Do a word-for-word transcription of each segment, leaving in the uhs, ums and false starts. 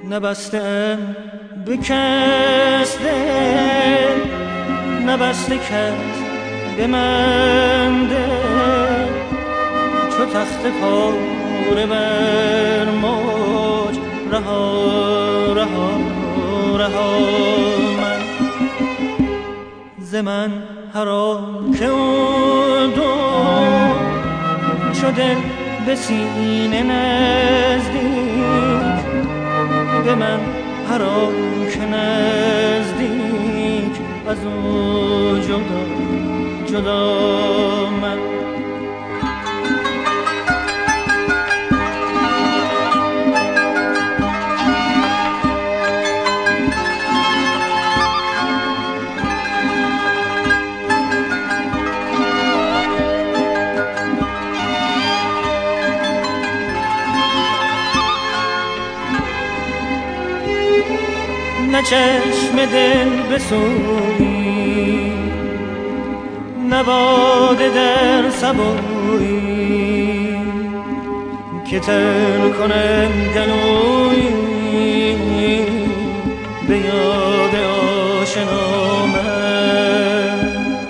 نبسته به کس دل، نبسته کس به من دل، چو تخت پاره بر موج رها رها رها من ز من هر آن که او دو چو دل به سینه نزدیک، به من هر آن که نزدیک از او جدا جدا من نه چشم دل بسویی، نه باده در سبویی که تر کنم گلویی به یاد آشنا من.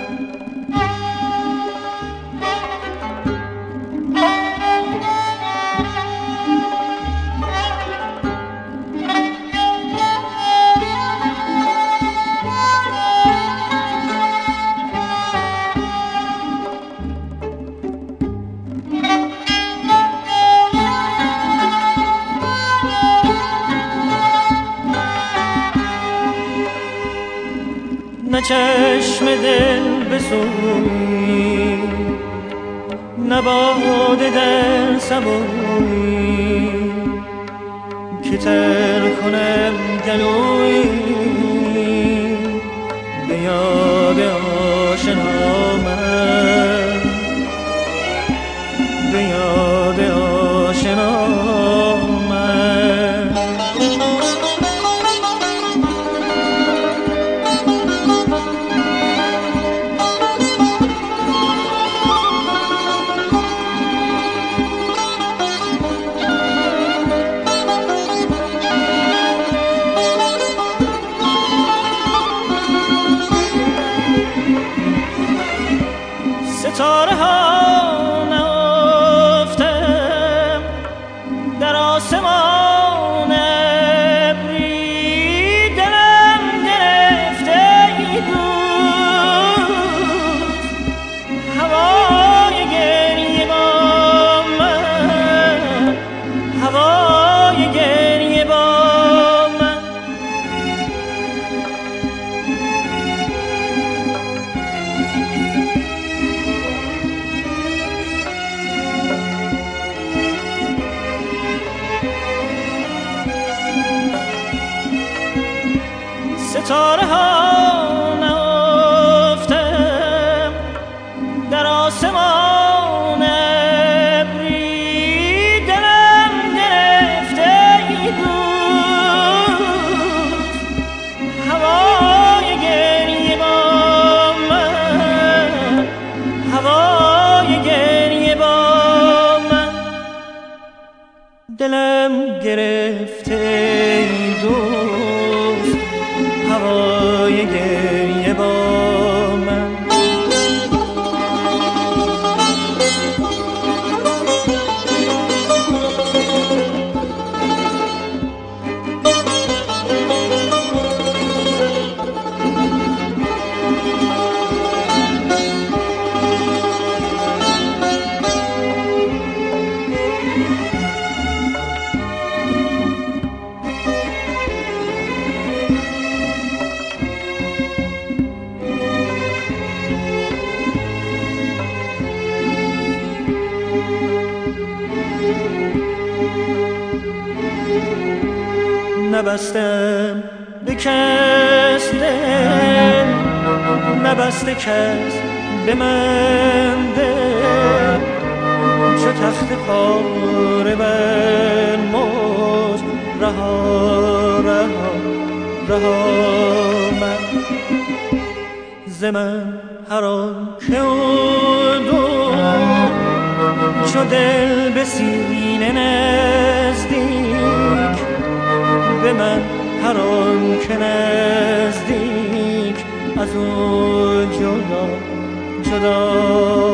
نه چشم دل بسویی، نه باده در سبویی که تر کنم گلویی به یاد آشنا من، به یاد آشنا من. ستاره ها نهفتم در آسمان ابری، دلم گرفته ای دوست هوای گریه با من، هوای گریه با من. ستاره ها نهفتم در آسمان ابری، دلم گرفته ای دوست هوای گریه با من، هوای گریه با من. دلم گرفته ای دوست هوای گریه با من. نبستم به کس دل، نبسته کس به من دل، چو تخت پاره بر موج رها رها رها من ز من هر آن که او دو چو دل به سینه نزدیک، به من هر آن که نزدیک از او جدا جدا